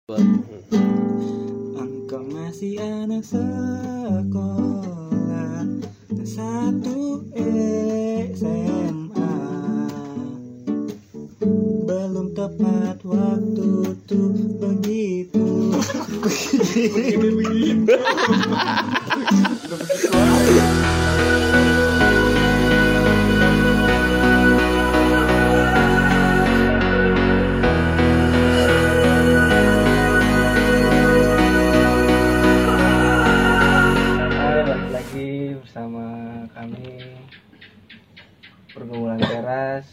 Engkau masih anak sekolah satu SMA. Belum tepat waktu tuh begitu. Begitu. Bersama kami Pergumulan Teras.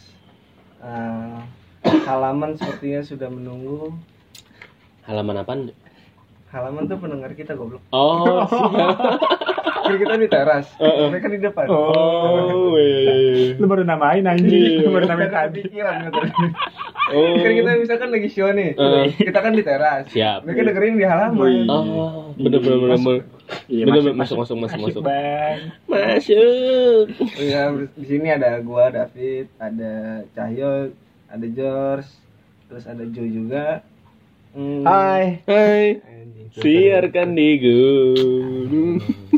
Halaman sepertinya sudah menunggu. Halaman apaan? Halaman tuh pendengar kita goblok. Oh, Jadi kita di teras, mereka di depan. oh, Lu baru namain anjing, lu baru namain tadi. Pikiran gitu. Kan kita misalkan lagi show nih, kita kan di teras. Siap. Mereka dengerin di halaman. Oh, bener. Iya, Masuk. Bang. Masuk. Ya, di sini ada gua, David, ada Cahyo, ada George, terus ada Joe juga. Hai. Siarkan di gunung.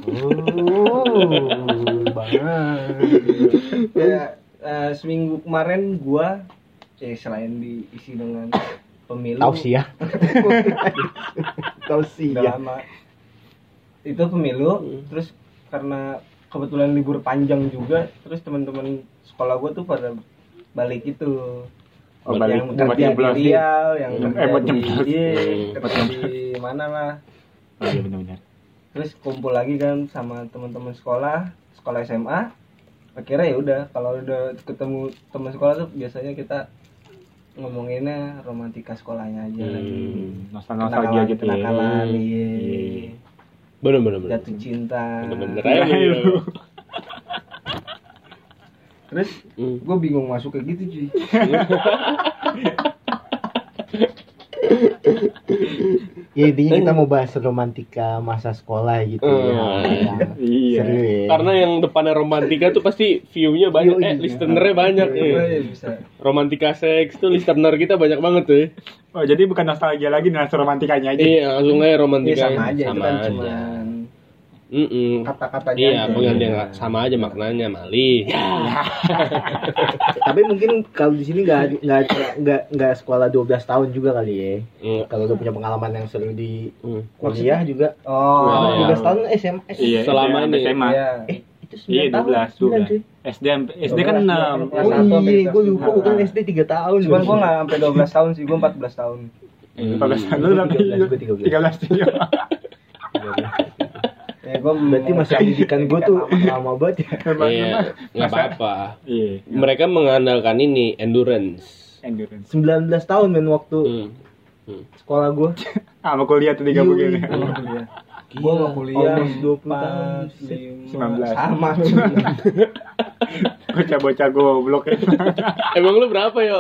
Ya, seminggu kemarin gua selain diisi dengan pemilu. Tausiah. Udah lama. Itu pemilu, terus karena kebetulan libur panjang juga, terus teman-teman sekolah gua tuh pada balik itu. Balik yang kerja di Riau, yang kerja di mana lah. Oh iya benar. Terus kumpul lagi kan sama teman-teman sekolah SMA. Akhirnya ya udah, kalau udah ketemu teman sekolah tuh biasanya kita ngomonginnya romantika sekolahnya aja lagi. Nostalgia gitu ya. Kenakalan, Bener. jatuh cinta. Bener. Terus gue bingung masuk kayak gitu cuy. Ya intinya kita mau bahas romantika masa sekolah gitu Iya. Seru ya. Karena yang depannya romantika tuh pasti view-nya banyak, listener-nya banyak. Bisa. Romantika seks tuh listener kita banyak banget tuh. Oh jadi bukan nostalgia lagi, nuansa romantikanya aja. Iya, langsung aja romantika. Iya sama aja, itu kan cuman kata-katanya. Iya, aja. penggantian sama aja maknanya, Mali. Tapi mungkin kalau di sini nggak sekolah 12 tahun juga kali ya. Kalau udah punya pengalaman yang seru di kuliah juga. Oh, 12 tahun SMA. Iya, Selama ini. SMA. Iya. Itu 9 Iya, tahun. 12. SD kan 6. Kelas Oh satu iya, sampai gue kelas lupa lima. bukan SD 3 tahun. Cuman gue nggak sampai 12 tahun sih, gue 14 tahun. 14 tahun lu berapa? 13. 13 juga. Ya, gue Berarti masa pendidikan gue tuh lama banget ya. Iya, nggak apa-apa. Iya. Mereka mengandalkan ini endurance. 19 tahun men waktu sekolah gue. sama kuliah tuh digabungin. gue mau kuliah Almost 20 tahun. 19. sama. Bocah-bocah goblok ya. Emang lu berapa, yo?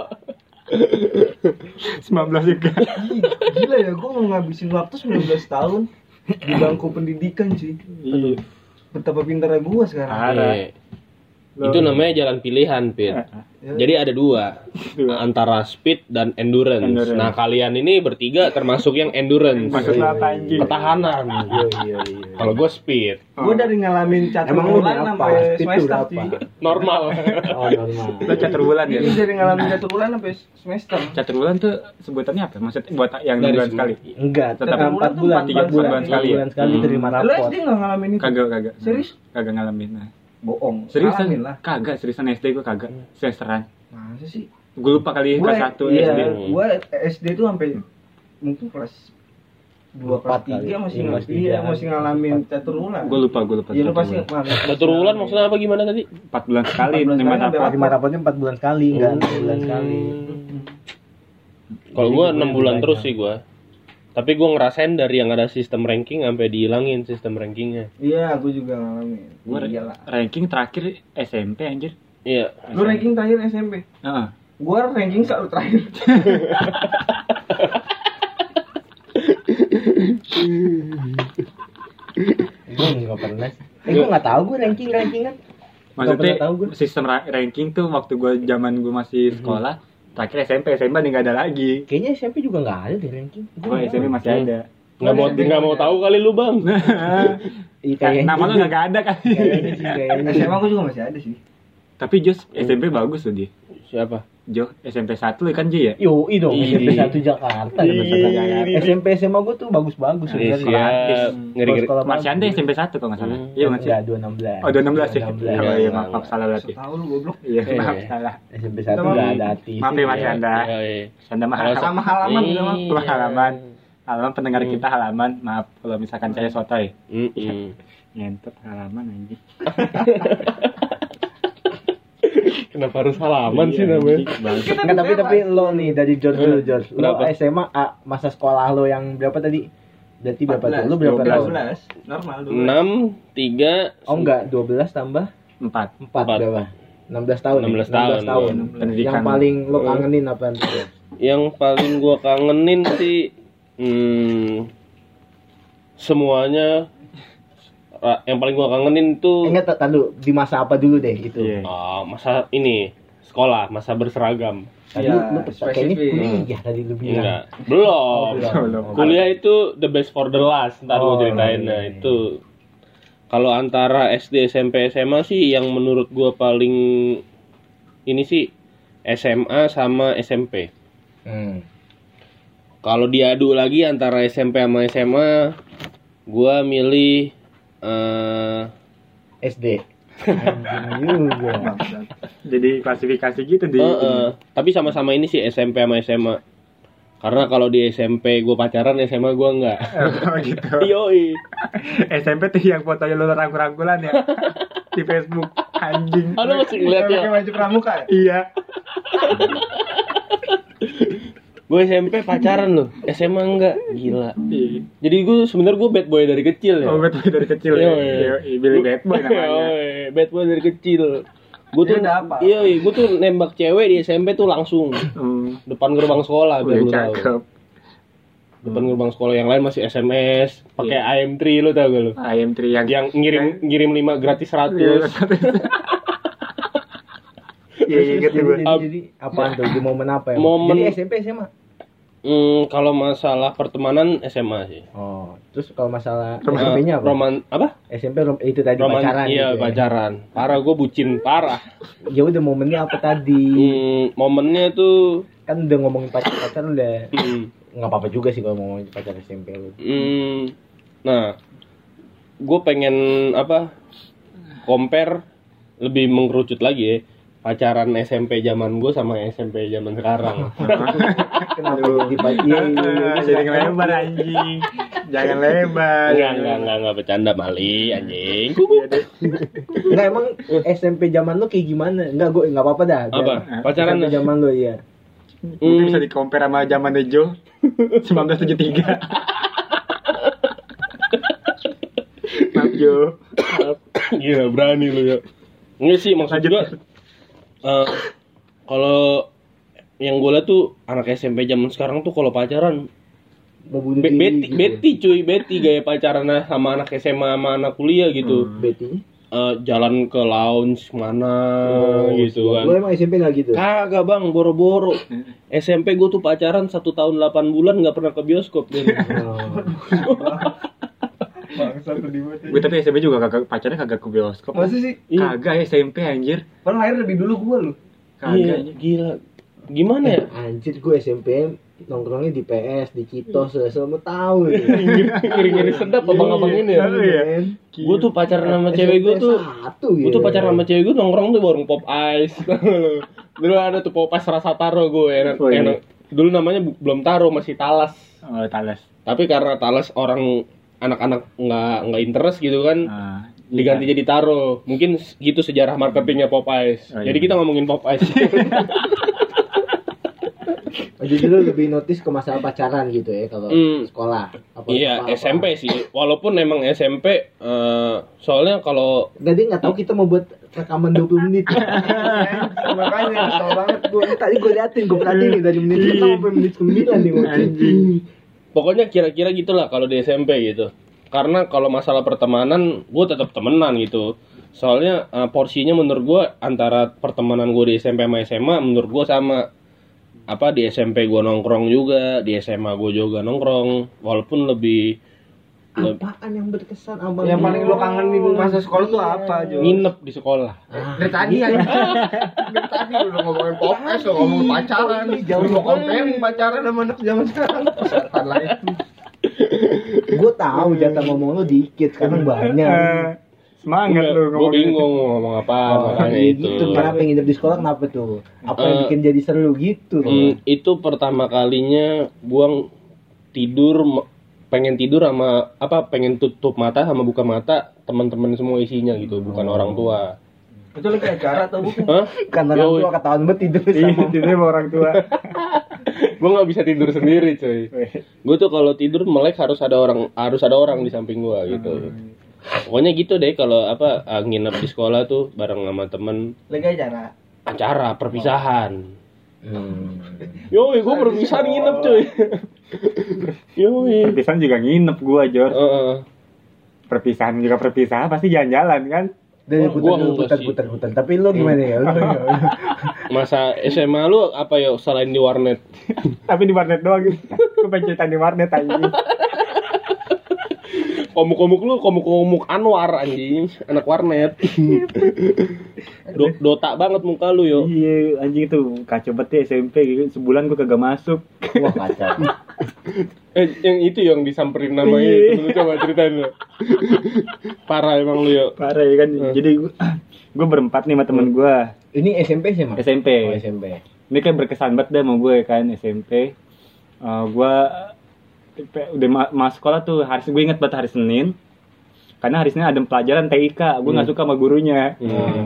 19 juga. Gila ya, gue mau ngabisin waktu 19 tahun di bangku pendidikan cuy. Iya. Betapa pintarnya gue sekarang. Iya. Itu namanya jalan pilihan, Pit. Jadi ada dua, antara speed dan endurance. Nah, kalian ini bertiga termasuk yang endurance. Maksudnya apa anjing? Ketahanan. Iya. Kalau gue speed, Gue dari ngalamin catur Emang lu bulan berapa? sampai Speed tuh semester berapa? cuy. normal. Oh normal. Lu catur bulan ya? Ini dari ngalamin catur bulan sampai semester. Catur bulan tuh sebutannya apa? Maksudnya buat yang Dari 6 bulan sekali? Enggak, Tetap 4 bulan, 4 bulan sekali ya? sekali terima Lu rapot. SD nggak ngalamin itu? Kagak. Serius? Kagak ngalamin. Nah. Bohong. Seriusan? Ngalamin lah. Kagak, seriusan SD gue kagak. Semesteran. Masa sih? Gue lupa kali kelas 1 iya, SD. Gue SD tuh sampai mungkin kelas 2 kelas 3 masih masih ngalamin catur bulan. Gue lupa. Iya lu pasti Catur bulan maksudnya apa gimana tadi? 4 bulan sekali 4 bulan terima sekali rapot. Terima rapotnya 4 bulan sekali, enggak 6 bulan sekali. Kalau gue 6 bulan terus sih gue. Tapi gue ngerasain dari yang ada sistem ranking sampai dihilangin sistem rankingnya. Iya, aku juga ngalamin. Gue ranking terakhir SMP anjir. Iya. Lu ranking terakhir SMP? Heeh. Gua ranking selalu terakhir. Gue nggak pernah. Gue nggak tahu gue rankingan. Maksudnya tahu gue. sistem ranking tuh waktu gue zaman gue masih sekolah Terakhir SMP, SMA nih nggak ada lagi. Kayaknya SMP juga nggak ada deh ranking. Oh, SMP masih ada. Nggak mau tahu kali lu bang. Iya kayaknya. Nama lu nggak ada kan? Kayaknya sih kayaknya. SMA aku juga masih ada sih. Tapi Jos SMP bagus loh dia. Siapa? Jo SMP 1 kan Ji ya? Yo, dong SMP Ih. 1 Jakarta. SMP SMA gue tuh bagus-bagus Iya, sebenarnya. ngeri-ngeri. Marsyanda SMP 1 kalau nggak salah. Iya nggak sih? Enggak 216. Oh 216 ya? 216. Oh iya maaf salah berarti. Tahu lu goblok. Iya Iya. maaf salah. SMP 1 enggak ada artis. Maaf ya Marsyanda. Iya. Sanda mah Sama halaman juga mah. Iya. halaman. Halaman pendengar kita halaman. Maaf kalau misalkan saya sotoy. Ngentot halaman anjing. Kenapa harus halaman sih namanya? Enggak, tapi lo nih dari George dulu, George. Lo Kenapa? SMA masa sekolah lo yang berapa tadi? Berarti berapa tuh? Lo berapa tahun? 12. Normal dulu. 6, 3, Oh enggak, 12 tambah 4. 4 berapa? 16 tahun. 16 tahun. Pendidikan. Yang paling lo kangenin apa tuh? yang paling gua kangenin sih semuanya. Yang paling gua kangenin tuh Enggak, tahu di masa apa dulu deh gitu. Iya. masa ini sekolah, masa berseragam. Tadi Ya, lu kayaknya spesifik. kuliah tadi lu bilang. Enggak, belum. Belum. Kuliah itu the best for the last. Ntar gua ceritain. Nah, itu kalau antara SD, SMP, SMA sih yang menurut gua paling ini sih SMA sama SMP. Kalau diadu lagi antara SMP sama SMA, gua milih SD. Anjing juga. Jadi klasifikasi gitu di. tapi sama-sama ini sih SMP sama SMA. Karena kalau di SMP gue pacaran, SMA gue enggak. Oh gitu. Yoi. SMP tuh yang fotonya lu rangkul-rangkulan ya di Facebook anjing. Lu masih ngeliat ya? Pakai baju pramuka ya? Iya. Gue SMP pacaran loh, SMA enggak. Gila. Iya. Jadi gue sebenarnya gue bad boy dari kecil ya. Oh, bad boy dari kecil ya. Iya, Billy bad boy namanya. Yoi, bad boy dari kecil. Gue tuh Dia udah apa? iya, gue tuh nembak cewek di SMP tuh langsung depan gerbang sekolah biar lu tahu. Cakep. Depan gerbang sekolah, yang lain masih SMS, pakai IM3 lu tau gak lu? Ayam tri yang Ngirim 5 gratis 100. Iya, inget tuh gue. Jadi apaan tuh? Di momen apa ya? Momen- Jadi SMP SMA. Kalau masalah pertemanan SMA sih. Oh, terus kalau masalah Roman- SMP-nya apa? Apa? SMP itu tadi pacaran Iya, gitu ya. pacaran. Parah, gue bucin parah. Ya udah momennya apa tadi? Momennya tuh Kan udah ngomongin pacar udah mm, nggak apa-apa juga sih kalau mau ngomongin pacar SMP lu. nah, gue pengen compare lebih mengkerucut lagi ya. Pacaran SMP zaman gue sama SMP zaman sekarang. Kenapa jadi pacar? Jadi ngelebar anjing. Jangan lebar. Enggak bercanda Mali anjing. Enggak, emang SMP zaman lu kayak gimana? Enggak, gue enggak apa-apa dah. Apa? Pacaran SMP zaman lu ya. Mungkin bisa di-compare sama zaman Jo 1973. Maaf Jo. Gila berani lu ya. Enggak sih, maksud Lanjut. gua kalau yang gue liat tuh anak SMP zaman sekarang tuh kalau pacaran Mau bunuh diri. Betty gaya pacaran sama anak SMA sama anak kuliah gitu. Betty. Jalan ke lounge mana gitu kan. Lu emang SMP enggak gitu? Kagak bang, boro-boro. SMP gue tuh pacaran 1 tahun 8 bulan nggak pernah ke bioskop deh. Bangsa tuh dibuat. Gue tapi SMP juga kagak pacarnya kagak ke bioskop. Masa sih? Kagak SMP anjir. Padahal lahir lebih dulu gua lu. Kagak Iya, anjir. gila. Gimana ya? Anjir, gue SMP nongkrongnya di PS, di Citos, semua tahu ya. Ngiri-ngiri sedap abang-abang ini ya. Iya. Gue tuh pacaran sama cewek gue tuh. Gue tuh pacaran sama cewek gue nongkrong tuh warung Pop Ice. Dulu ada tuh Pop Ice rasa taro gue enak. Oh, iya. Enak. Dulu namanya belum taro, masih talas. Oh, talas. Tapi karena talas orang anak-anak nggak interest gitu kan, diganti Iya. jadi taro. Mungkin gitu sejarah marketingnya Pop Ice. Oh, iya. Jadi kita ngomongin Pop Ice. Jadi lu lebih notice ke masalah pacaran gitu ya kalau sekolah. Iya, SMP sih. Walaupun emang SMP soalnya kalau Jadi nggak tahu kita mau buat rekaman 20 menit. Makanya tahu banget gue. Tadi gue liatin, gue perhatiin dari menit pertama sampai menit 9 nih Anjing. pokoknya kira-kira gitulah kalau di SMP gitu. Karena kalau masalah pertemanan, gue tetap temenan gitu. Soalnya porsinya menurut gue antara pertemanan gue di SMP sama SMA menurut gue sama. apa di SMP gue nongkrong juga, di SMA gue juga nongkrong, walaupun lebih Apaan yang berkesan abang? Yang paling lo kangen di masa sekolah tuh apa, Jo? nginep di sekolah. Dari tadi aja. Dari tadi lu ngomongin podcast, lu ngomongin pacaran, lu mau comparing pacaran sama anak zaman sekarang. Setan lah itu. Gue tahu jatah ngomong lu dikit, sekarang banyak. Semangat lu Gue ngomongin. bingung mau ngomong apa, makanya itu. Gitu, kenapa nginep di sekolah kenapa tuh? Apa yang bikin jadi seru gitu? Itu pertama kalinya gua pengen tidur sama pengen tutup mata sama buka mata teman-teman semua isinya gitu, bukan orang tua. Itu lagi acara atau bukan? Hah? Kan orang tua ketahuan banget tidur sama Tidur sama orang tua. Gua nggak bisa tidur sendiri, coy. Gua tuh kalau tidur melek harus ada orang di samping gua gitu. Pokoknya gitu deh kalau nginep di sekolah tuh bareng sama temen, Lagi acara. perpisahan. Yoi, gue perpisahan nginep cuy. Yoi. Perpisahan juga nginep gua, Jor. Perpisahan juga perpisahan pasti jalan-jalan kan. dari Gua enggak sih. putar. Tapi lu gimana ya? Masa SMA lu apa ya selain di warnet? Tapi di warnet doang gitu. Gua pengen cerita di warnet anjing. Komuk Anwar anjing, anak warnet. Dota banget muka lu yo. Iya, anjing itu kacau banget ya SMP gitu. Sebulan gua kagak masuk. Wah kacau. Yang itu yang disamperin namanya Iya. itu lu coba ceritain lu. Parah emang lu yo. Parah ya kan. Jadi gua berempat nih sama temen gua. Ini SMP sih, Mas? SMP. Oh, SMP. Ini kayak berkesan banget deh sama gue kan SMP. Gua udah masuk sekolah tuh gue inget banget hari Senin. Karena hari Senin ada pelajaran TIK. Gue nggak suka sama gurunya.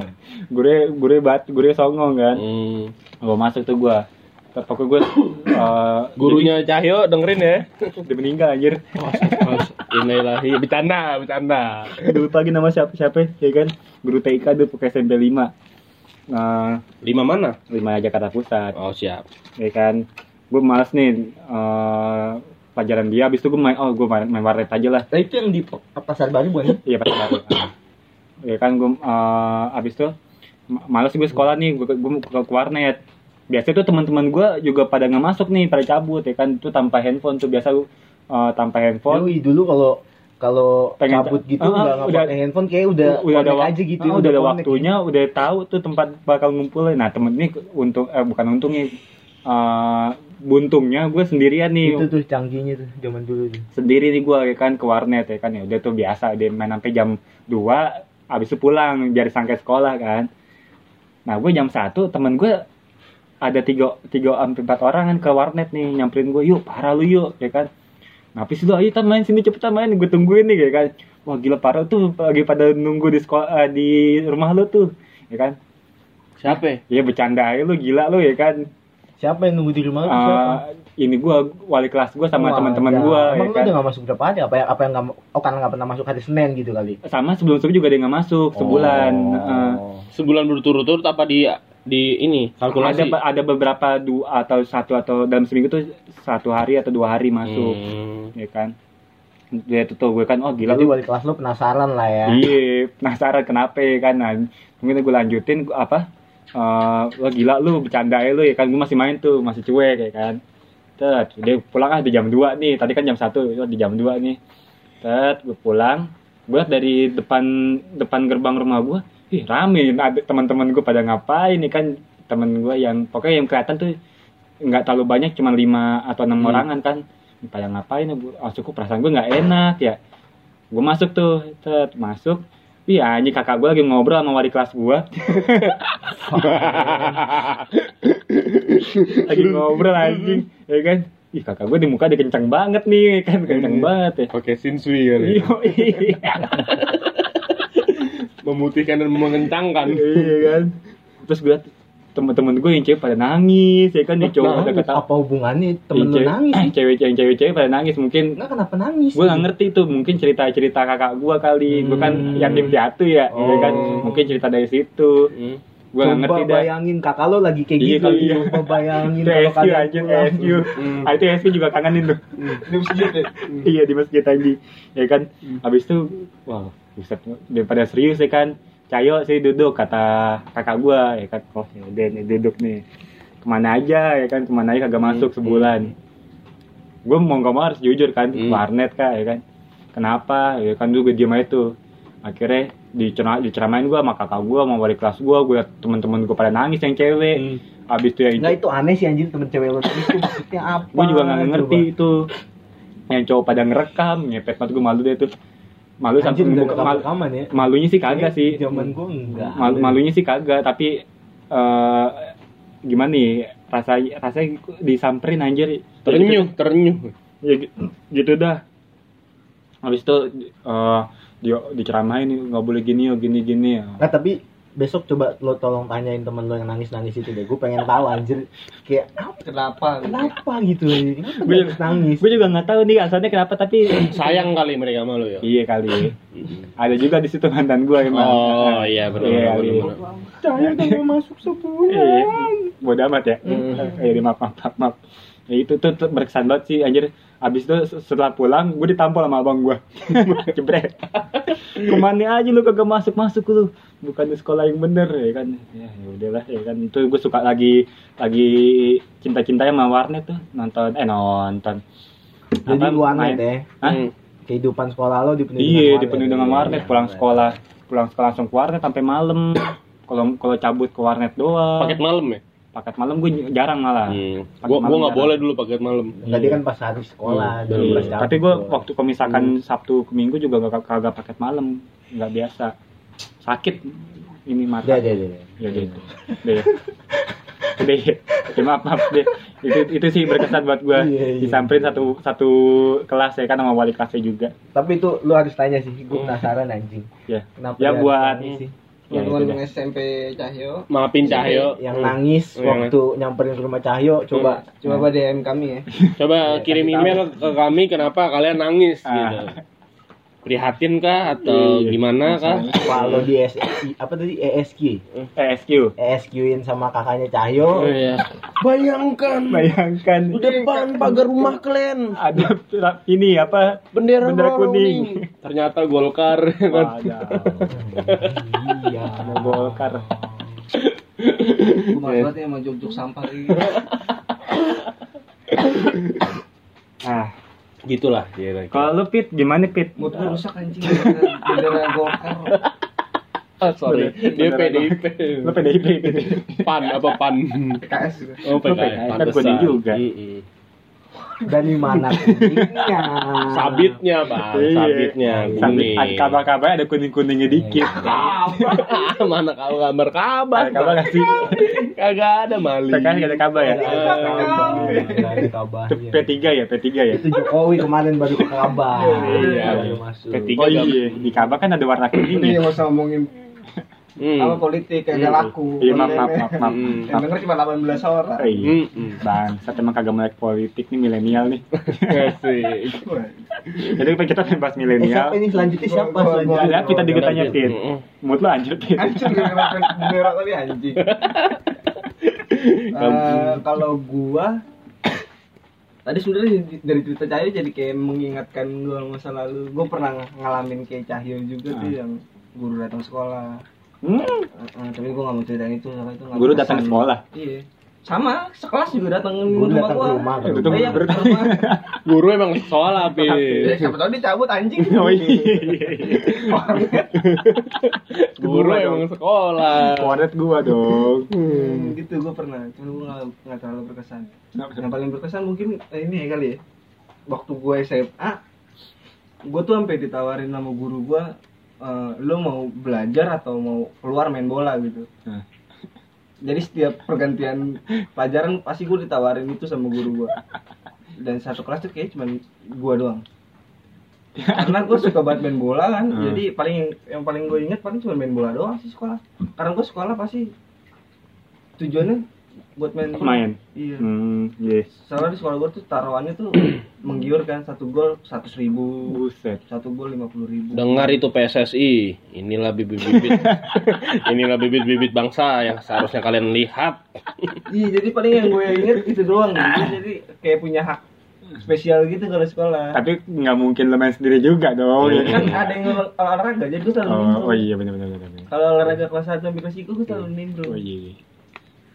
Guru songong kan. Gue masuk tuh gue. Pokoknya gue Gurunya Cahyo dengerin ya. udah meninggal anjir. Innalillahi. Bercanda. Udah lupa lagi nama siapa ya kan. Guru TIK tuh pakai SMP 5. 5 mana? 5 Jakarta Pusat. Oh siap. Ya kan. Gue males nih pelajaran dia. Abis itu gue main warnet aja lah. Nah, itu yang di Pasar Baru bukan? Iya pas baru. Ya kan gue abis itu males gue sekolah nih, gue ke warnet. Biasanya tuh teman-teman gue juga pada nggak masuk nih, pada cabut ya kan. Itu tanpa handphone tuh biasa tanpa handphone. Yoi, dulu kalau Pengen cabut gitu nggak pakai handphone kayak udah ada connect aja gitu. udah ada connect waktunya, udah tahu tuh tempat bakal ngumpulin. Nah temen ini bukan untungnya, buntungnya gue sendirian nih. Itu tuh canggihnya tuh zaman dulu tuh. Sendiri nih gue ya kan ke warnet ya kan, ya udah tuh biasa dia main sampai jam 2 habis itu pulang biar sampai sekolah kan. Nah gue jam 1 temen gue ada 3 sampai 4 orang kan ke warnet nih nyamperin gue, yuk parah lu yuk ya kan. Ngapis lu, ayo kita main sini cepetan main, gue tungguin nih ya kan. Wah gila parah tuh lagi pada nunggu di sekolah di rumah lu tuh ya kan. Siapa? Iya bercanda aja lu, gila lu ya kan. Siapa yang nunggu di rumah lu? Siapa? Ini gua wali kelas gua sama Wah, teman-teman ya. gua Emang ya lu kan. udah gak masuk berapa hari? Apa yang nggak? Karena nggak pernah masuk hari Senin gitu kali. Sama sebelum-sebelum juga dia nggak masuk sebulan. Sebulan berturut-turut apa di ini kalkulasi? Ada beberapa atau dalam seminggu tuh 1 hari atau 2 hari masuk. Ya kan. Dia tuh gue kan, oh gila Jadi tuh. wali kelas lu penasaran lah ya. Iya, penasaran kenapa ya kan. Nah, mungkin gue lanjutin wah gila lu bercanda ya lu ya kan. Gue masih main tuh, masih cuek ya kan. Dia pulang di jam 2 nih. Tadi kan jam 1, di jam 2 nih. Gue pulang. Gue dari depan gerbang rumah gue, rame. Ada teman-teman gue pada ngapain nih kan. Temen gue yang pokoknya yang kelihatan tuh nggak terlalu banyak, cuma 5 atau 6 orangan kan. Pada ngapain ya, cukup perasaan gue nggak enak ya. Gue masuk tuh, masuk. Iya, ini kakak gue lagi ngobrol sama wali kelas gue. Lagi ngobrol anjing, ya kan? Ih, kakak gue di muka dia kencang banget nih, kan kencang banget ya. Pakai sinsui kali. Memutihkan dan mengencangkan. Iya kan. Terus gue teman-teman gue yang cewek pada nangis, ya kan, dia cowok pada kata Apa hubungannya temen lu nangis sih? Cewek-cewek pada nangis mungkin. Nggak, kenapa nangis? Gue nggak ngerti tuh, mungkin cerita kakak gue kali. Gue kan yatim piatu ya, ya kan, mungkin cerita dari situ. Gue nggak ngerti dah. Bayangin kakak lo lagi kayak Iya, gitu. iya. Coba bayangin Itu kalau SQ kalian aja, pulang. SQ. Itu SQ juga kangenin tuh. Di masjid ya. Iya di masjid aja, ya kan. Habis itu, wah, buset, daripada serius ya kan. Cayo sih duduk, kata kakak gue, ya kan. Oh ya udah nih duduk nih. kemana aja ya kan, kemana aja kagak masuk sebulan. Gue mau nggak mau harus jujur kan, warnet kah ya kan, kenapa ya kan, dulu gue diem aja tuh. Akhirnya diceramain gue sama kakak gue, sama wali kelas gue liat temen-temen gue pada nangis yang cewek. Abis itu ya Enggak, itu aneh sih anjir, temen cewek lo itu maksudnya apa? gue juga nggak ngerti coba? itu. Yang cowok pada ngerekam, ngepet banget, gue malu deh tuh. Malu sampai Anjir, udah ngebuka rekaman ya. malunya sih kagak sih. Zaman gua enggak. Malunya sih kagak, tapi gimana nih, rasanya disamperin anjir. Terenyuh. Ya gitu dah. Habis itu dia diceramain, nggak boleh gini gini. Nah, tapi besok coba lo tolong tanyain temen lo yang nangis itu deh. Gue pengen tahu anjir, kayak Kenapa? kenapa gitu. Kenapa Gue dia nangis? juga nggak tahu nih alasannya kenapa, tapi Sayang kali mereka sama lu ya. iya kali. Ada juga di situ mantan gue emang. Oh iya benar. Saya udah masuk sebulan. Iya, bodo amat ya. Maaf. Ya itu tuh berkesan banget sih anjir. Abis itu setelah pulang gue ditampol sama abang gue. Jebret. Kemana aja lu kagak masuk lu? Bukan di sekolah yang bener ya kan. Ya udahlah ya kan. Itu gue suka lagi cinta-cintanya sama warnet tuh, nonton. Jadi warnet ya. Hah? Kehidupan sekolah lo dipenuhi Iya, dipenuhi dengan warnet. Pulang sekolah langsung ke warnet sampai malam. Kalau cabut ke warnet doang. Paket malam ya? Paket malam gue jarang malah. Gua nggak boleh dulu paket malam. Tadi kan pas hari sekolah, Iya. Tapi gue waktu kalau misalkan Sabtu ke Minggu juga kagak paket malam, nggak biasa. Sakit ini mata. Deh. Ya gitu. Deh. Maaf deh. Itu sih berkesan buat gue. Iya. Disamperin satu kelas ya kan, sama wali kelasnya juga. Tapi itu lu harus tanya sih, gue penasaran anjing. Ya. Kenapa Ya dia buat nangis sih? Ya, itu Teman-teman dah. SMP Cahyo. Maafin Cahyo. Yang nangis Yang waktu nyamperin ke rumah Cahyo, coba Coba DM kami ya. Coba kirim email ke kami kenapa kalian nangis gitu. Prihatin kah atau Iya. gimana kah? kalau di apa tadi SQ. ESQ-in sama kakaknya Cahyo. Iya. Bayangkan Bayangkan di depan pagar rumah kalian ada ini apa, bendera kuning. Ternyata Golkar kan. Iya. Ada Golkar. Gue malas banget ya sama juk-juk sampah ini. Gitulah dia. Kalau lu Pit, gimana Pit? Mood gue rusak anjing. Bendera Golkar. Sorry, dia PDIP. Lu PDIP Pit. Pan apa pan? PKS juga. Oh, PKS, PKS. kan kuning juga. Dari mana kuningnya? Sabitnya, Bang. Iya. Sabitnya kuning. Ada kabar-kabarnya ada kuning-kuningnya dikit. Mana kau gambar kabar? Ada kabar nggak sih? Kagak ada Mali. PKS nggak ada kabar ya? Nggak ada kabarnya. P3 ya? Itu Jokowi kemarin baru ke kabar. Iya. Baru masuk. P3 Oh iya, di kabar kan ada warna kuning Ini ya? yang usah ngomongin apa politik kayak laku. Iya, maaf. Yang denger cuma 18 orang. Iya. Bangsat, emang kagak melek politik nih, milenial nih. Asik. Jadi kita bahas milenial. Siapa ini selanjutnya siapa Gua- selanjutnya? Ada kita ditanya Pit. Mood lu anjir Pit. Hancur gara-gara bendera tadi anjing. Kalau gua tadi sebenarnya dari cerita Cahyo jadi kayak mengingatkan gua masa lalu. Gua pernah ngalamin kayak Cahyo juga tuh yang guru datang sekolah. Tapi gua nggak mau ceritain itu soalnya itu nggak Guru berkesan. datang ke sekolah. Iya. Sama, sekelas juga datang Guru rumah datang gua. ke rumah. Itu tuh Iya, guru. ke rumah. Guru emang sekolah, Pi. Ya, siapa tahu dicabut anjing. Oh iya. Guru emang sekolah. Warnet gua dong. Gitu gua pernah, cuma gua nggak terlalu berkesan. Yang paling berkesan mungkin ini ya kali ya. Waktu gue SMA, gue tuh sampai ditawarin sama guru gue, lo mau belajar atau mau keluar main bola gitu. Jadi setiap pergantian pelajaran pasti gue ditawarin itu sama guru gue. Dan satu kelas tuh kayak cuman gue doang. Karena gue suka banget main bola kan, jadi yang paling gue inget paling cuma main bola doang sih sekolah. Karena gue sekolah pasti tujuannya buat main bola. Main. Iya. Yes. Soalnya di sekolah gue tuh taruhannya tuh menggiurkan, 1 gol 100.000, Buset. 1 gol 50.000. Dengar itu PSSI. Inilah bibit-bibit. Inilah bibit-bibit bangsa yang seharusnya kalian lihat. Iya, jadi paling yang gue inget itu doang gitu. Jadi kayak punya hak spesial gitu kalau sekolah. Tapi nggak mungkin lo main sendiri juga dong. ya Kan ada yang olahraga, jadi gue selalu nimbrung. Oh iya benar. Kalau olahraga kelas 1 sampai kelas 3 gue selalu nimbrung. Oh iya.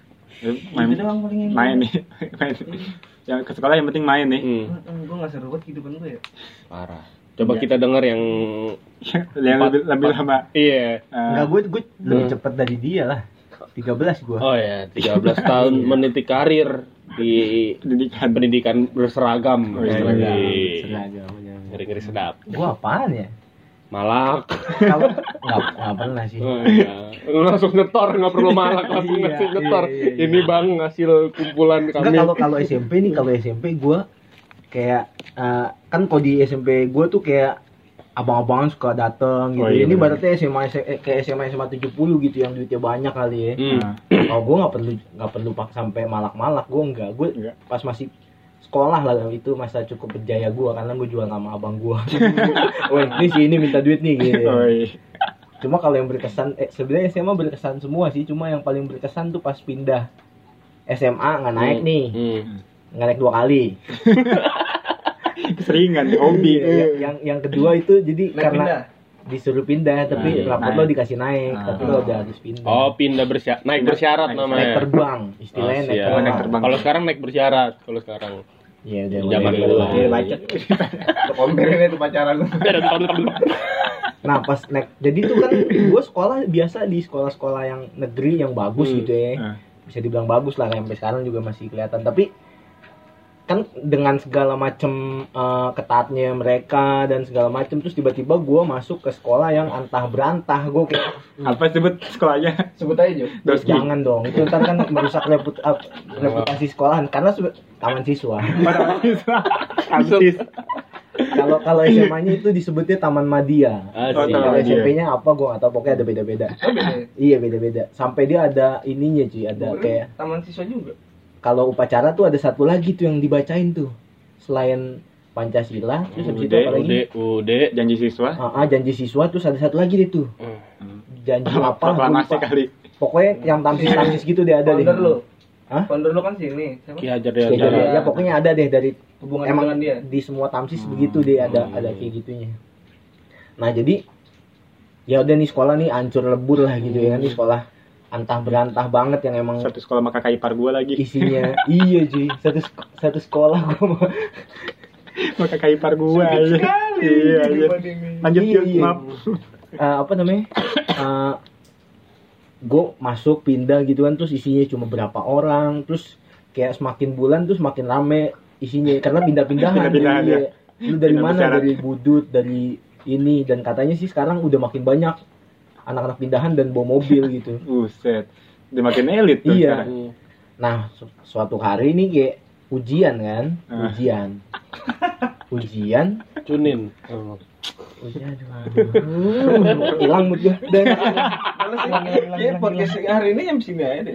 Main, Itu doang paling ini. main nih. Main. Yang ke sekolah yang penting main nih. Gue nggak seru banget kehidupan gue ya. Parah. Coba kita dengar yang Yang lebih lama. iya. Enggak, gue lebih cepat dari dia lah. 13 gue. Oh ya, 13 tahun meniti karir di pendidikan berseragam. Oh, seragam. Seragam. Ngeri-ngeri sedap. Gue apaan ya? Malak. Kalau nggak pernah sih. Oh, iya. Langsung nyetor, nggak perlu malak, langsung Iya, ngasih nyetor. iya. Ini bang hasil kumpulan kami. Enggak, kalau SMP nih, kalau SMP gue kayak kan kalau di SMP gue tuh kayak abang-abangan suka dateng gitu. Oh, iya, Ini bener. berarti kayak SMA 70 gitu yang duitnya banyak kali ya. Hmm. Kalau gue nggak perlu sampai malak-malak, gue enggak. Gue Enggak. pas masih sekolah lah itu masa cukup berjaya gue karena gue jual nama abang gue. Woi, ini si ini minta duit nih gitu. Oh, iya. Cuma kalau yang berkesan, sebenarnya SMA berkesan semua sih. Cuma yang paling berkesan tuh pas pindah SMA nggak naik nih, nggak naik 2 kali. Keseringan hobi. Yang kedua itu jadi Naik karena pindah. disuruh pindah, tapi Nah, rapor naik. lo dikasih naik, tapi lo udah harus pindah. Oh, pindah naik bersyarat Naik naik namanya. terbang, istilahnya Oh, naik siap. terbang. Naik terbang. Kalau sekarang naik bersyarat, kalau sekarang. Iya, udah Zaman mulai. dulu. Iya bacot. Lo komperin itu pacaran lu. Nah pas naik, jadi tuh kan gue sekolah biasa di sekolah-sekolah yang negeri yang bagus gitu ya, bisa dibilang bagus lah, sampai sekarang juga masih kelihatan. Tapi kan dengan segala macem ketatnya mereka dan segala macem, terus tiba-tiba gue masuk ke sekolah yang antah berantah. Gue kayak Apa sebut sekolahnya? Sebut aja Jo. Doski. jangan dong, itu ntar kan merusak reputasi sekolahan karena taman siswa. Antis. Kalau SMA-nya itu disebutnya Taman Madya. Oh, Asik. Taman Kalau Madya. SMP-nya apa gue nggak tahu, pokoknya ada beda-beda. Oh beda. Iya beda-beda. Sampai dia ada ininya cuy, ada kayak Taman siswa juga. kalau upacara tuh ada satu lagi tuh yang dibacain tuh. Selain Pancasila, terus habis itu apa lagi? Ude. Janji siswa. Janji siswa, terus ada satu lagi deh tuh. Janji apa? Gua Proklamasi lupa. kali. Pokoknya yang tamsis-tamsis gitu dia ada deh. Founder lu. Hah? Founder lu kan sini. Siapa? Ki Hajar Ya, Dewantara. ya pokoknya ada deh dari Hubungan emang dengan dia. di semua tamsis begitu deh ada kayak gitunya. Nah jadi ya udah nih sekolah nih hancur lebur lah gitu ya kan, nih sekolah antah berantah banget yang emang Satu sekolah maka kakak ipar gua lagi. isinya iya cuy, satu sekolah gue mau Maka kakak ipar gua aja. Iya, iya. Lanjut Iya, yuk, iya. maaf. apa namanya gue masuk pindah gitu kan, terus isinya cuma berapa orang, terus kayak semakin bulan tuh semakin rame isinya karena pindah-pindahan. Pindah-pindahan, Iya. Lu dari Pindah mana? bersyarat. Dari Budut, dari ini, dan katanya sih sekarang udah makin banyak anak-anak pindahan dan bawa mobil gitu. Buset. Udah makin elit tuh Iya. sekarang. Nah, suatu hari nih kayak ujian kan, Ah. ujian, Cunin. ujian, aduh, hilang mood gue. Iya podcast hari ini yang sini aja deh.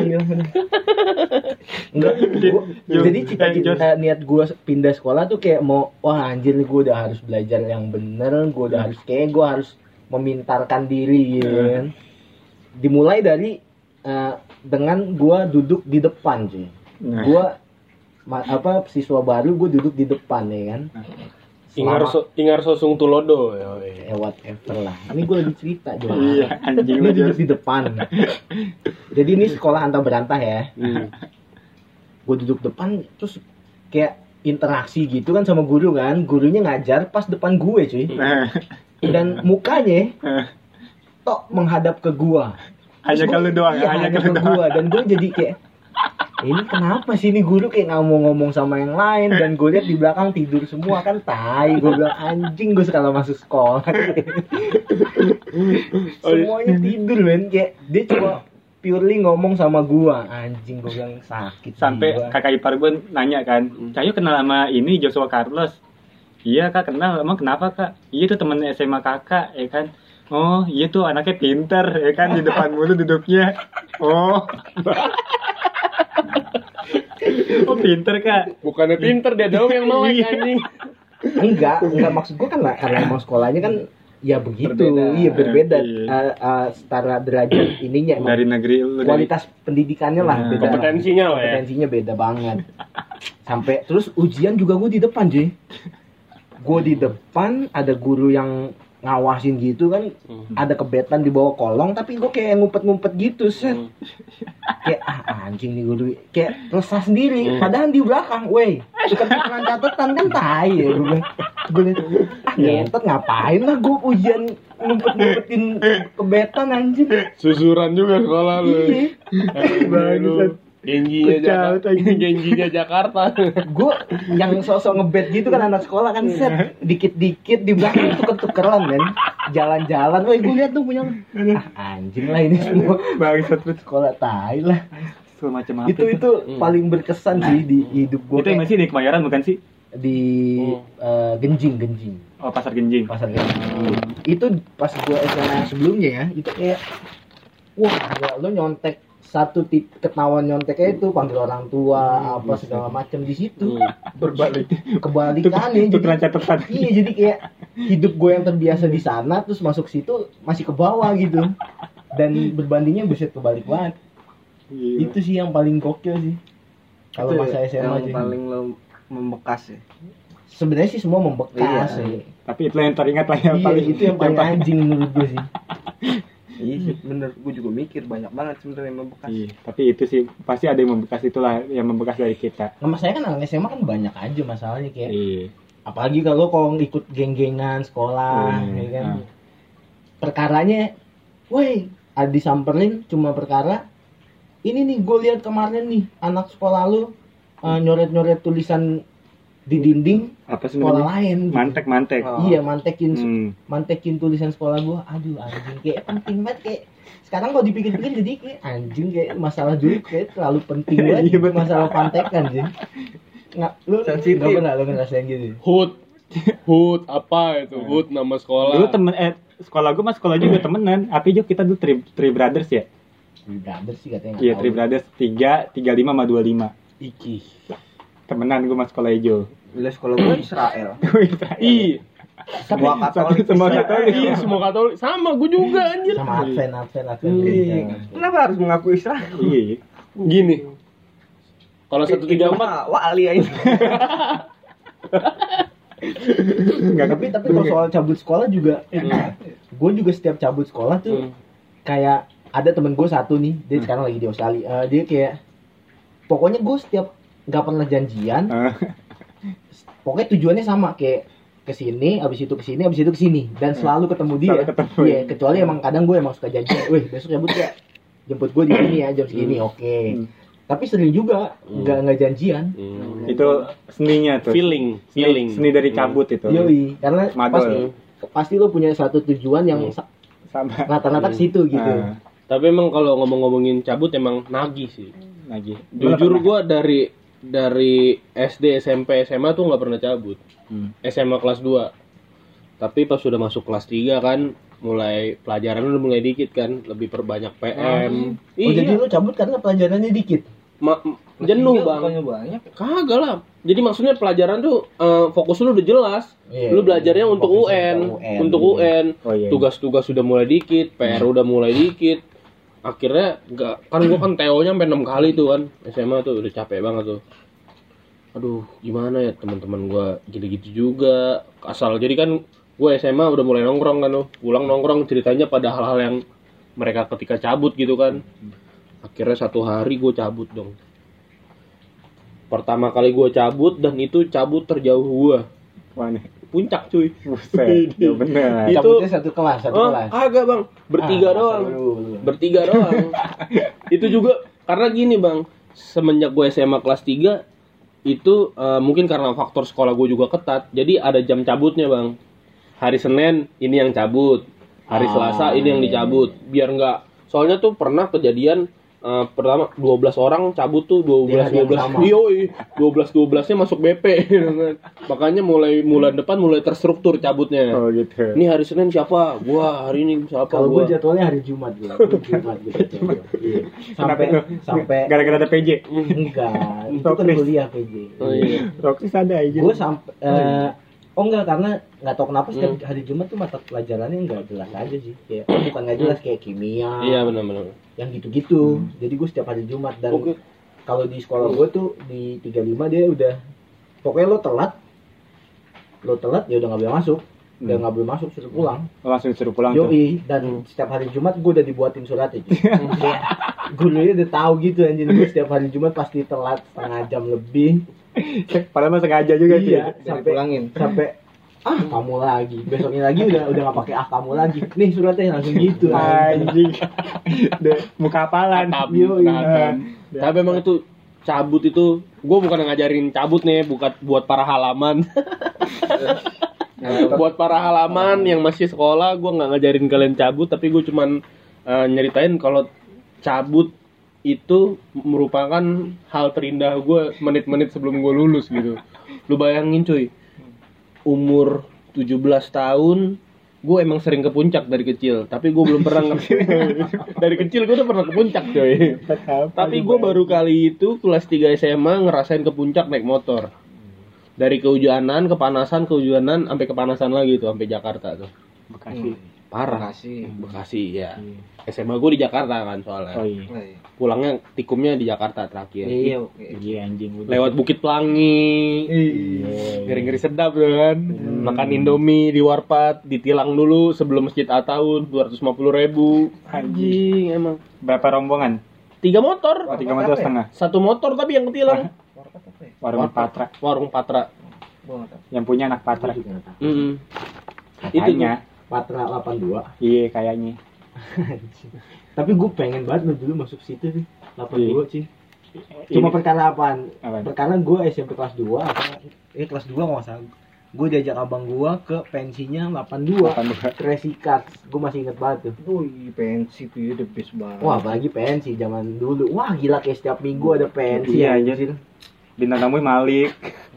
Enggak, jadi Jos. niat gue pindah sekolah tuh kayak mau, wah anjir nih gue udah harus belajar yang bener, gue udah harus kayak gue harus memintarkan diri gitu kan. Dimulai dari dengan gue duduk di depan cuy. Nah. Gue siswa baru, gue duduk di depan ya kan. Ingar Sosung Tulodo. Whatever lah. Ini gue lagi cerita juga. Iya, anjing Ini lu duduk Jos. di depan. Jadi ini sekolah antah berantah ya. Gue duduk depan, terus kayak interaksi gitu kan sama guru kan. Gurunya ngajar pas depan gue cuy. Nah, Dan mukanya tok menghadap ke gua. hanya Terus kalau gua- doang, iya, hanya hanya kalau ke doang. gua. Dan gue jadi kayak, ini kenapa sih ini guru kayak nggak mau ngomong sama yang lain, dan gue lihat di belakang tidur semua kan, tai. Gue bilang anjing gue sekali masuk sekolah. Semuanya tidur men, kayak dia cuma purely ngomong sama gua. Anjing, gue bilang sakit. Sampai jiwa. kakak ipar gue nanya kan, Cayu kenal sama ini Joshua Carlos? Iya kak kenal, emang kenapa kak? Iya tuh temen SMA kakak ya kan. Oh iya tuh anaknya pinter ya kan, di depan mulu duduknya. Oh oh pinter kak. Bukannya pinter, dia doang yang melek anjing. Enggak maksud gue kan lah, karena emang sekolahnya kan ya begitu. Berbeda. Iya berbeda. Iya. Setara derajat ininya emang. Dari negeri lu dari Kualitas pendidikannya lah Nah, beda. kompetensinya lah ya. Kompetensinya beda banget. Sampai terus ujian juga gue di depan cuy. Gue di depan, ada guru yang ngawasin gitu kan, ada kebetan di bawah kolong tapi gue kayak ngumpet-ngumpet gitu set. Kayak anjing nih gue kayak resah sendiri padahal di belakang weh ketukeran catatan kan tai ya gue ngentot ngapain lah gue ujian ngumpet-ngumpetin kebetan anjing. Susuran juga sekolah lu. Bangsat. Genjinya Jakarta. Gue yang sosok ngebet gitu kan anak sekolah kan set dikit-dikit di belakang tuker-tukeran kan jalan-jalan, woi gue lihat tuh punya anjing lah ini semua Bangsat sekolah tai lah. Semacam apa Itu paling berkesan sih di hidup gue. Itu yang masih di Kemayoran bukan sih? Di Genjing Oh, Pasar Genjing. Itu pas gue SMA sebelumnya ya itu kayak wah lo nyontek satu ketahuan nyonteknya itu panggil orang tua apa segala macam di situ kebalikannya Tukeran catatan. iya jadi kayak hidup gue yang terbiasa di sana terus masuk situ masih ke bawah gitu dan berbandingnya buset kebalik banget. Itu sih yang paling gokil sih kalau masa SMA yang sih. paling lo membekas ya. Sebenarnya sih semua membekas Iya. sih. Tapi itu yang teringat lah yang Iya, paling itu yang paling anjing menurut gue sih. Iya sih bener, gue juga mikir banyak banget sebenarnya yang membekas. Iya, tapi itu sih pasti ada yang membekas, itulah yang membekas dari kita. Nama saya kan anak SMA kan banyak aja masalahnya kayak Iya. apalagi kalau ikut geng-gengan sekolah ya kan. Perkaranya woi disamperin cuma perkara ini nih gue lihat kemarin nih anak sekolah lu nyoret-nyoret tulisan di dinding Apa sekolah sebenarnya? lain gitu. Mantek. Iya mantekin tulisan sekolah gue. Aduh anjing kayak penting banget kayak sekarang kalau dipikir-pikir jadi kayak anjing kayak masalah dulu kayak terlalu penting banget Iya, betul. masalah pantekan sih. Nggak, lu Sensitif. nggak pernah lu ngerasain gitu? Hood apa itu? Hood nama sekolah. Dulu sekolah gue mas sekolah juga temenan. Tapi juga kita dulu Three Brothers ya. Brother sih katanya. Iya, Three Brothers 35 sama 25. Iki. Temenan gue mas sekolah hijau. Bila sekolah gue Israel. Iya. Semua Katolik. Semua Katolik. Iya, semua Katolik. Sama gue juga anjir. Sama Advent. Iya. Kenapa harus mengaku Israel? Iya. Gini. Kalau 134 wali aja. Enggak, tapi kalau soal cabut sekolah juga gue juga setiap cabut sekolah tuh kayak ada temen gue satu nih dia sekarang lagi di Australia. Dia kayak pokoknya gue setiap nggak pernah janjian pokoknya tujuannya sama kayak kesini abis itu kesini dan selalu ketemu dia. Iya kecuali emang kadang gue emang suka janjian weh besok jemput gue di sini ya jam segini oke. Tapi sering juga nggak janjian. Itu seninya tuh. feeling. Seni dari cabut itu. Yoi, karena Madol. pasti lo punya satu tujuan yang Sama. rata-rata ke situ gitu. Tapi emang kalau ngomong-ngomongin cabut emang nagih sih. Lagi. Jujur gue dari SD, SMP, SMA tuh nggak pernah cabut. SMA kelas 2. Tapi pas sudah masuk kelas 3 kan mulai pelajaran udah mulai dikit kan, lebih perbanyak PM. Jadi lo cabut karena pelajarannya dikit. Jenuh bang. Bukannya banyak. Kagak lah. Jadi maksudnya pelajaran tuh fokus lu udah jelas. Iya, Lu belajarnya untuk fokusnya UN, ke UN. untuk UN. Oh, iya. Tugas-tugas sudah mulai dikit, PR udah mulai dikit. Akhirnya kan gua kan TO-nya sampai 6 kali tuh kan. SMA tuh udah capek banget tuh. Aduh, gimana ya teman-teman gua gitu-gitu juga. Asal jadi kan gua SMA udah mulai nongkrong kan tuh. Pulang nongkrong ceritanya pada hal-hal yang mereka ketika cabut gitu kan. Akhirnya satu hari gue cabut dong. Pertama kali gue cabut dan itu cabut terjauh gue. Mana? Puncak cuy. Buset. Ya bener. Itu- Cabutnya satu kelas. Kagak bang. Bertiga doang. Bertiga doang. Itu juga karena gini bang. Semenjak gue SMA kelas 3 itu mungkin karena faktor sekolah gue juga ketat. Jadi ada jam cabutnya bang. Hari Senin ini yang cabut. Hari Selasa ini yang dicabut. Biar nggak. Soalnya tuh pernah kejadian pertama 12 orang cabut tuh 12 12-nya masuk BP gitu kan. Makanya mulai depan mulai terstruktur cabutnya. Oh gitu. Ini hari Senin siapa? Gua hari ini siapa? Kalau gue Gua. jadwalnya hari Jumat gue. Sampai Gara-gara ada PJ. enggak. Itu kan kuliah PJ. Oh iya. Roxis ada aja. Gue sampai enggak karena nggak tahu kenapa setiap hari Jumat tuh mata pelajarannya nggak jelas aja sih kayak bukan nggak jelas kayak kimia Iya benar. yang gitu-gitu jadi gue setiap hari Jumat dan Oke. kalau di sekolah gue tuh di 35 dia udah pokoknya lo telat ya udah nggak boleh masuk udah nggak boleh masuk, suruh pulang. Langsung disuruh pulang tuh. Yoi, dan setiap hari Jumat gue udah dibuatin suratnya. Gurunya udah tahu gitu anjing, gue setiap hari Jumat pasti telat setengah jam lebih. Padahal mah sengaja juga sih. Iya, sampai kamu lagi. Besoknya lagi udah nggak pakai kamu lagi. Nih suratnya langsung gitu. Anjing. Muka apalan. Yoi. Tapi memang itu cabut itu, gue bukan ngajarin cabut nih, bukan buat para halaman. Buat para halaman yang masih sekolah, gue nggak ngajarin kalian cabut, tapi gue cuman nyeritain kalau cabut itu merupakan hal terindah gue menit-menit sebelum gue lulus gitu. Lu bayangin cuy, umur 17 tahun, gue emang sering ke puncak dari kecil, tapi gue belum pernah dari kecil gue udah pernah ke puncak coy. Tapi gue baru kali itu kelas 3 SMA ngerasain ke puncak naik motor. Dari kehujanan, kepanasan, kehujanan, sampai kepanasan lagi tuh, sampai Jakarta tuh. Bekasi. Parah. Bekasi ya. SMA gue di Jakarta kan soalnya. Oh iya. Pulangnya tikumnya di Jakarta terakhir. Iya anjing. Lewat Bukit Pelangi. Ngeri-ngeri sedap tuh kan. Makan Indomie di warpat, ditilang dulu sebelum Masjid Ataun 250.000. Anjing emang. Berapa rombongan? 3 motor. Oh, 3 motor setengah. 1 motor tapi yang ketilang. Warung Patra. Warung Patra. Yang punya anak Patra. Itunya. Patra 82. Iya kayaknya. Tapi gue pengen banget lu dulu masuk situ nih. 82 sih. Cuma perkara apaan? Perkara gue SMP kelas 2 kelas 2 nggak usah. Gue diajak abang gue ke pensinya 82. Tracy Cards. Gue masih inget banget tuh. Pensi tuh ya the best banget. Wah, apalagi pensi zaman dulu. Wah, gila kayak setiap minggu ada pensi. Iya anjir. Bintang tamu Malik,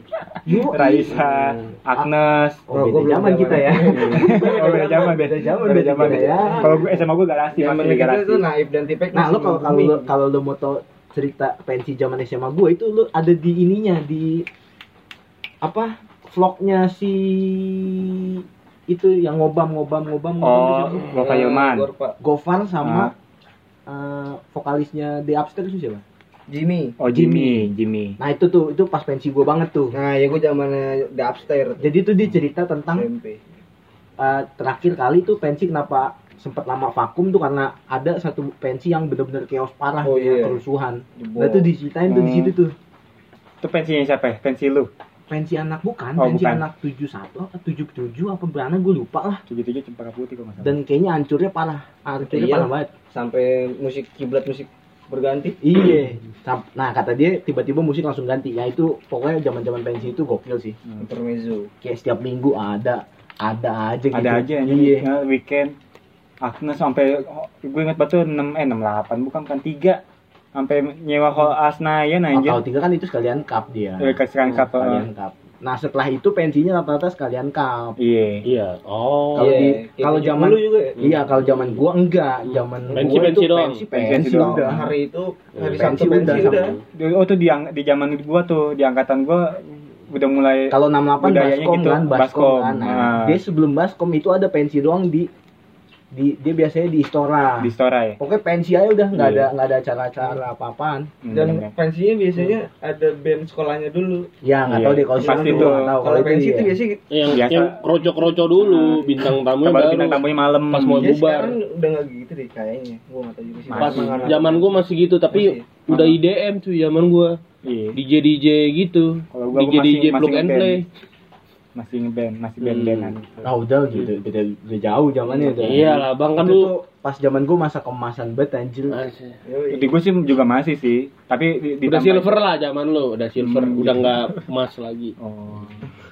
Raisa, Agnes. Oh, beda zaman kita ya. Oh, beda zaman ya. Kalau gue SMA gue garasi, masih garasi. Itu Naif dan Tipek. Nah, lo kalau lo mau tau cerita pensi zaman SMA gue itu lo ada di ininya, di apa? Vlognya si itu yang ngobam. Oh, Gofar Hilman. Gofar sama vokalisnya The Upstairs itu siapa? Jimmy. Oh, Jimmy. Nah, itu pas pensi gue banget tuh. Nah, ya gue zamannya The Upstairs. Jadi tuh dia cerita tentang SMP. Terakhir kali tuh pensi kenapa sempat lama vakum tuh karena ada satu pensi yang benar-benar chaos parah, kerusuhan. Nah, itu diceritain tuh di situ tuh. Itu pensinya siapa? Pensi lu? Pensi anak bukan, bukan. Anak 71 atau 77 apa berana gue lupa lah. 77 Cempaka Putih kalau enggak salah. Dan kayaknya hancurnya parah banget. Sampai kiblat musik berganti. Iya. Nah, kata dia tiba-tiba musik langsung ganti. Ya itu pokoknya zaman-zaman pensi itu gokil sih. Intermezzo. Kayak setiap minggu ada aja gitu. Ada aja anjing. Iya. Weekend. Agnes sampai gue ingat betul 68 bukan 3. Sampai nyewa hall Asnayan anjir. Kalau 3 kan itu sekalian cup dia. Sekalian cup. Nah, setelah itu pensinya rata-rata sekalian cup. Iya. Oh. Kalau zaman dulu juga. Iya, kalau zaman gua enggak. Zaman gua itu pensi udah. Hari itu hari pensi Sabtu pensi udah. Oh tuh di zaman gua tuh, di angkatan gua udah mulai. Kalau 68 Baskom gitu, kan, Baskom kan. Nah, dia sebelum Baskom itu ada pensi doang di dia biasanya di Istora. Di Istora ya. Pokoknya pensi aja udah enggak ada acara-acara apa-apaan. Dan pensinya biasanya ada band sekolahnya dulu. Ya, enggak tahu deh kalau pasti itu. Kalau pensi itu biasanya yang kroco-kroco dulu, bintang tamunya baru. Bintang tamunya malam pas mau bubar. Sekarang udah enggak gitu deh kayaknya. Gua enggak tahu juga sih. Pas zaman gua masih gitu, tapi udah IDM cuy zaman gua. DJ gitu. DJ plug and play. Masih ngeband, masih band-bandan. Nah, udah gitu, udah jauh zamannya udah. Iyalah, Bang kan lu pas zaman gua masa kemasan banget anjir. Di gua sih juga masih sih, tapi udah silver lah zaman lu, udah silver, udah enggak emas lagi. Oh.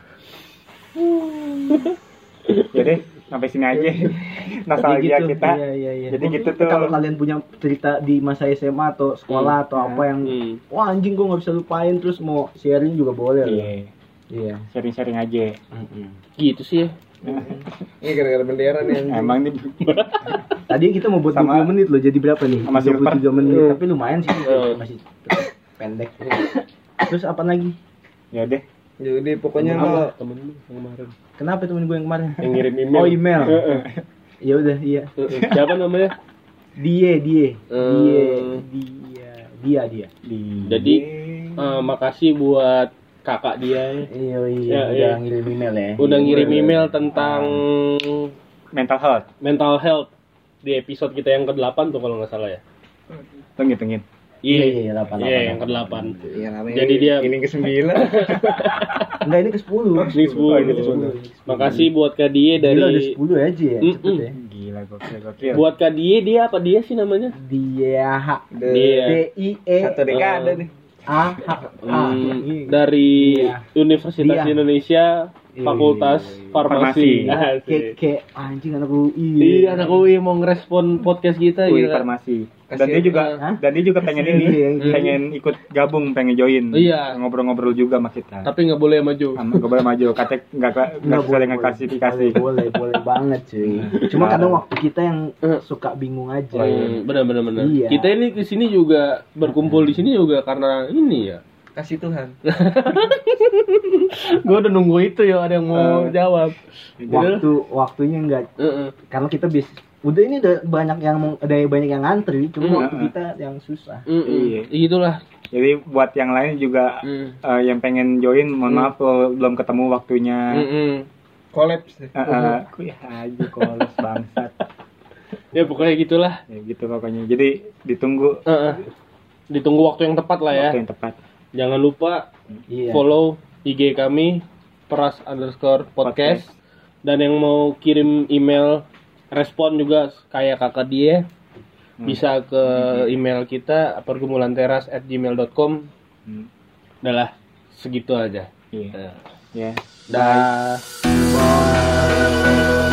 Jadi sampai sini aja nostalgia gitu, kita. Iya. Jadi gitu tuh. Kalau kalian punya cerita di masa SMA atau sekolah atau apa yang wah anjing gua enggak bisa lupain terus mau sharing juga boleh. Iya. Sharing-sharing aja. Gitu sih ya. Ini gara-gara bendera nih. Emang nih. Tadi kita mau buat 20 menit loh, jadi berapa nih? Sama 23 menit. Tapi lumayan sih, masih pendek. Terus apa lagi? Ya deh. Jadi pokoknya lo Temen lu yang kemarin. Kenapa temen gue yang kemarin? Yang ngirim email. Oh, email. Ya udah, iya. Siapa namanya? Dia. Dia. Jadi makasih buat kakak dia. Iya, Ya, udah iya. ngirim email ya. Udah ngirim email tentang mental health. di episode kita yang ke-8 tuh kalau nggak salah ya. Tengin. Iya, 8. Iya, yang ke-8. Iya, namanya Jadi dia ini ke-9. Enggak, ini ke-10. Ini 10. Makasih buat Kak Die Gila, udah dari 10 aja ya, cepet ya. Gila gokil. buat Kak Die, dia apa dia sih namanya? Dia Dia. DIE Satu dekade nih. Dari Iya. Universitas Dia. Indonesia Fakultas Farmasi. Farmasi. Kayak anjing anak UI. Iya, anak UI mau ngerespon podcast kita UI gitu. farmasi. Kasihan. Dan dia juga pengen ini, Iya. pengen ikut gabung, pengen join. Iya. Ngobrol-ngobrol juga sama kita. Tapi nggak boleh maju. Gak boleh maju, katanya nggak sesuai dengan klasifikasi. Boleh banget cuy. Cuma kadang waktu kita yang suka bingung aja. Benar. Iya. Kita ini di sini juga berkumpul di sini juga karena ini ya. Kasih Tuhan. Gue udah nunggu itu ya, ada yang mau jawab. Waktunya enggak, karena kita udah banyak yang ngantri, cuma waktu kita yang susah. Iya. Itulah. Jadi buat yang lain juga yang pengen join, mohon maaf kalau belum ketemu waktunya. Kolaps. Kuya aja kolos bangsat. Ya pokoknya gitulah. Ya gitu pokoknya. Jadi ditunggu Ditunggu waktu yang tepat lah ya. waktu yang tepat. Jangan lupa Iya. follow IG kami @peras_podcast. Dan yang mau kirim email respon juga kayak kakak dia bisa ke email kita pergumulanteras@gmail.com. Udahlah segitu aja. Iya. Ya. Dah.